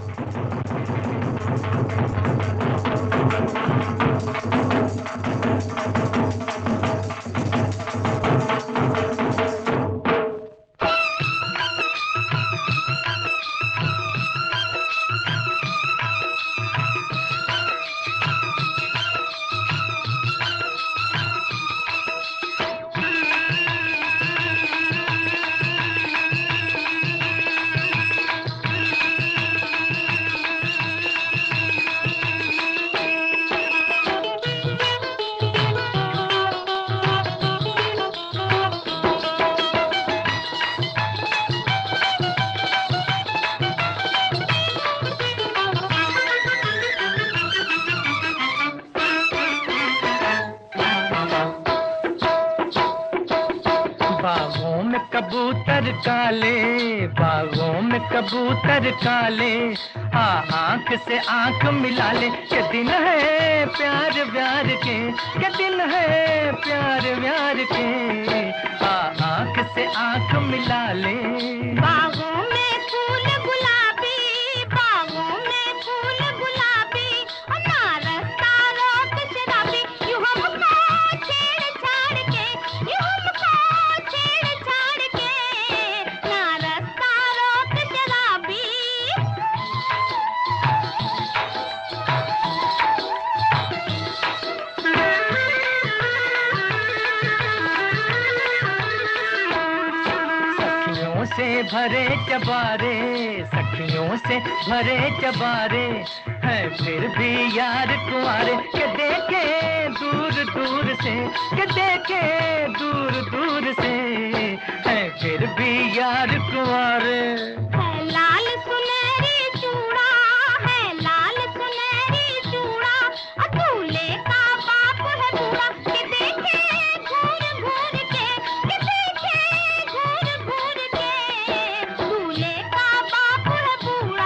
बागों में कबूतर काले, बागों में कबूतर काले, आंख से आंख मिला ले, के दिन है प्यार व्यार के दिन है प्यार व्यार के, आंख से आंख मिला ले। बागों में फूल गुलाबी, बागों में फूल गुलाबी, ना रास्ता रोक शराबी, यूं हमको छेड़-छाड़ के, यूं हमको छेड़-छाड़ के, ना रास्ता रोक शराबी। सखियों से भरे चबारे, सखियों से भरे चबारे, है फिर भी यार कुंवारे, के देखे दूर दूर से, के देखे दूर दूर से, है फिर भी यार कुंवारे। है लाल सुनहरी चूड़ा, है लाल सुनहरी चूड़ा, दूल्हे का बाप है बूढ़ा, के देखे घूर घूर के, के देखे घूर घूर के, दूल्हे का बाप है बूढ़ा।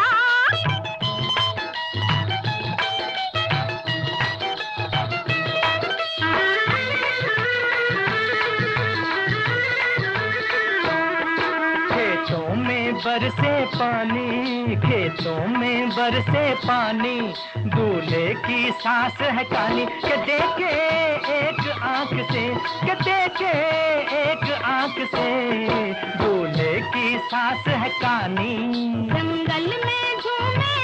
खेतों में बरसे पानी, खेतों में बरसे पानी, दूल्हे की सांस है काली, के देखे एक आंख से, के देखे एक आंख से, दूल्हे की सांस है कानी। जंगल में झूमे